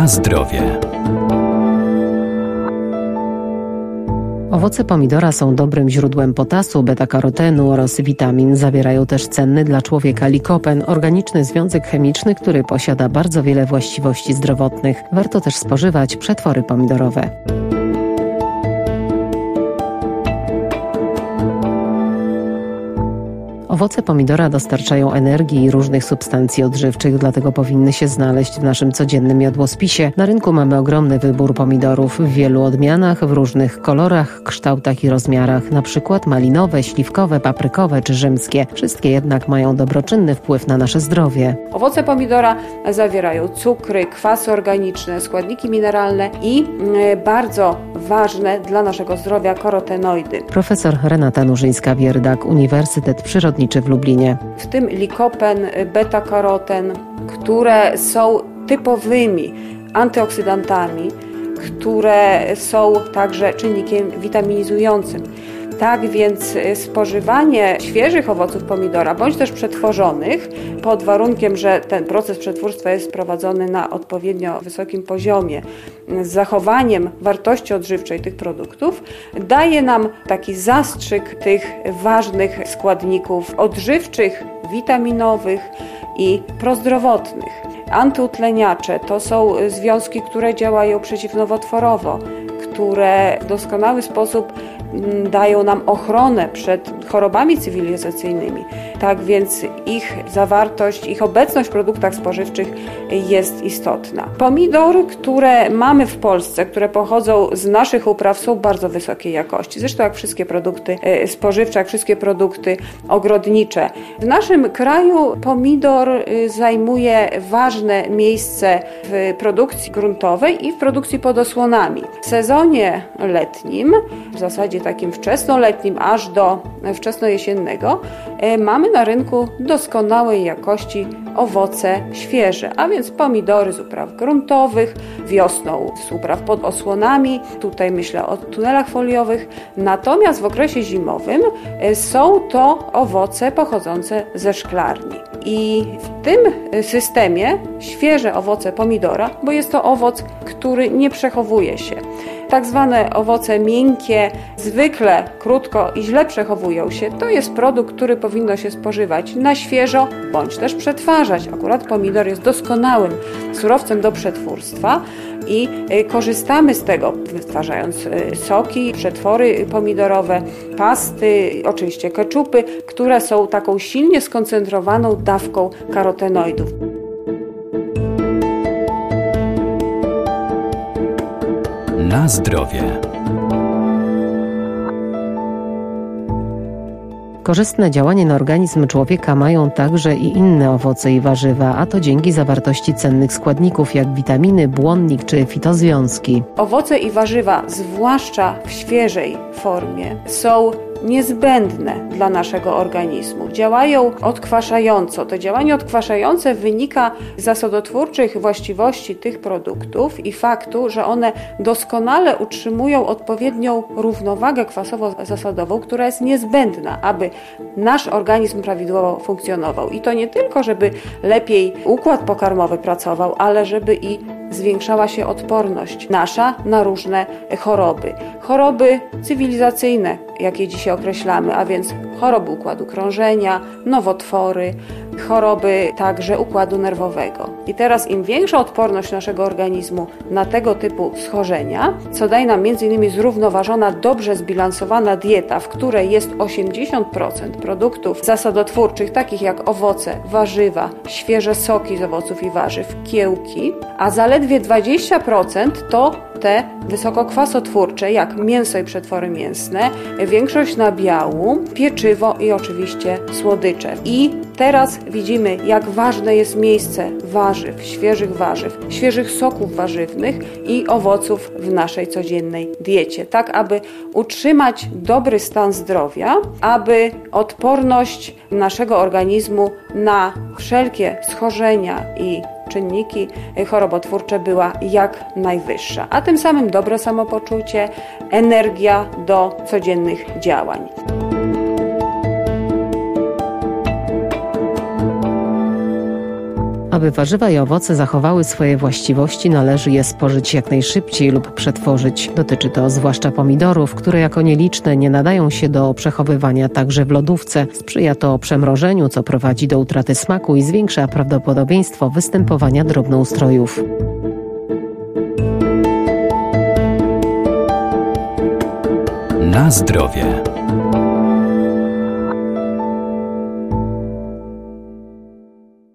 Na zdrowie. Owoce pomidora są dobrym źródłem potasu, beta-karotenu oraz witamin. Zawierają też cenny dla człowieka likopen, organiczny związek chemiczny, który posiada bardzo wiele właściwości zdrowotnych. Warto też spożywać przetwory pomidorowe. Owoce pomidora dostarczają energii i różnych substancji odżywczych, dlatego powinny się znaleźć w naszym codziennym jadłospisie. Na rynku mamy ogromny wybór pomidorów w wielu odmianach, w różnych kolorach, kształtach i rozmiarach, na przykład malinowe, śliwkowe, paprykowe czy rzymskie. Wszystkie jednak mają dobroczynny wpływ na nasze zdrowie. Owoce pomidora zawierają cukry, kwasy organiczne, składniki mineralne i bardzo ważne dla naszego zdrowia karotenoidy. Profesor Renata Nurzyńska-Wierdak, Uniwersytet Przyrodniczy w Lublinie. W tym likopen, beta-karoten, które są typowymi antyoksydantami, które są także czynnikiem witaminizującym. Tak więc spożywanie świeżych owoców pomidora, bądź też przetworzonych, pod warunkiem, że ten proces przetwórstwa jest prowadzony na odpowiednio wysokim poziomie, z zachowaniem wartości odżywczej tych produktów, daje nam taki zastrzyk tych ważnych składników odżywczych, witaminowych i prozdrowotnych. Antyutleniacze to są związki, które działają przeciwnowotworowo, które w doskonały sposób dają nam ochronę przed chorobami cywilizacyjnymi. Tak więc ich zawartość, ich obecność w produktach spożywczych jest istotna. Pomidory, które mamy w Polsce, które pochodzą z naszych upraw, są bardzo wysokiej jakości. Zresztą jak wszystkie produkty spożywcze, jak wszystkie produkty ogrodnicze. W naszym kraju pomidor zajmuje ważne miejsce w produkcji gruntowej i w produkcji pod osłonami. W sezonie letnim, w zasadzie takim wczesnoletnim, aż do wczesnojesiennego, mamy na rynku doskonałej jakości owoce świeże, a więc pomidory z upraw gruntowych, wiosną z upraw pod osłonami, tutaj myślę o tunelach foliowych, natomiast w okresie zimowym są to owoce pochodzące ze szklarni. I w tym systemie świeże owoce pomidora, bo jest to owoc, który nie przechowuje się. Tak zwane owoce miękkie zwykle krótko i źle przechowują się. To jest produkt, który powinno się spożywać na świeżo, bądź też przetwarzać. Akurat pomidor jest doskonałym surowcem do przetwórstwa i korzystamy z tego, wytwarzając soki, przetwory pomidorowe, pasty, oczywiście keczupy, które są taką silnie skoncentrowaną dawką karotenoidów. Na zdrowie. Korzystne działanie na organizm człowieka mają także i inne owoce i warzywa, a to dzięki zawartości cennych składników jak witaminy, błonnik czy fitozwiązki. Owoce i warzywa, zwłaszcza w świeżej formie, są niezbędne dla naszego organizmu. Działają odkwaszająco. To działanie odkwaszające wynika z zasadotwórczych właściwości tych produktów i faktu, że one doskonale utrzymują odpowiednią równowagę kwasowo-zasadową, która jest niezbędna, aby nasz organizm prawidłowo funkcjonował. I to nie tylko, żeby lepiej układ pokarmowy pracował, ale żeby i zwiększała się odporność nasza na różne choroby. Choroby cywilizacyjne, jakie dzisiaj określamy, a więc choroby układu krążenia, nowotwory, choroby także układu nerwowego. I teraz im większa odporność naszego organizmu na tego typu schorzenia, co daje nam m.in. zrównoważona, dobrze zbilansowana dieta, w której jest 80% produktów zasadotwórczych, takich jak owoce, warzywa, świeże soki z owoców i warzyw, kiełki, a zaledwie 20% to te wysokokwasotwórcze, jak mięso i przetwory mięsne, większość nabiału, pieczywo i oczywiście słodycze. I teraz widzimy, jak ważne jest miejsce warzyw, świeżych soków warzywnych i owoców w naszej codziennej diecie, tak aby utrzymać dobry stan zdrowia, aby odporność naszego organizmu na wszelkie schorzenia i czynniki chorobotwórcze była jak najwyższa, a tym samym dobre samopoczucie, energia do codziennych działań. Aby warzywa i owoce zachowały swoje właściwości, należy je spożyć jak najszybciej lub przetworzyć. Dotyczy to zwłaszcza pomidorów, które jako nieliczne nie nadają się do przechowywania także w lodówce. Sprzyja to przemrożeniu, co prowadzi do utraty smaku i zwiększa prawdopodobieństwo występowania drobnoustrojów. Na zdrowie.